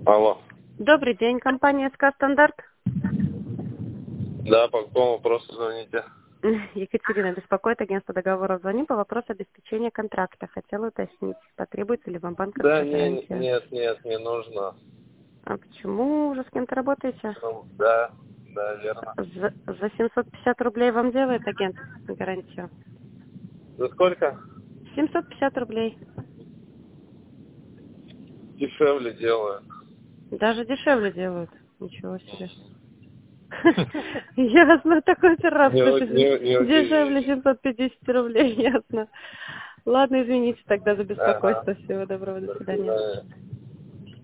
Алло. Добрый день, компания СК Стандарт. Да, по какому вопросу звоните? Екатерина беспокоит агентство договоров. Звоним по вопросу обеспечения контракта. Хотела уточнить, потребуется ли вам Да, банковская нет, гарантия. не нужно. А почему уже с кем-то работаете? Ну, да, верно. За 750 рублей вам делает агент гарантию? За сколько? 750 рублей. Дешевле делаю. Даже дешевле делают. Ничего себе. Ясно, такой пират, что Не дешевле удивитесь. 750 рублей, ясно. Ладно, извините тогда за Ага. беспокойство. Всего доброго, до До свидания. свидания.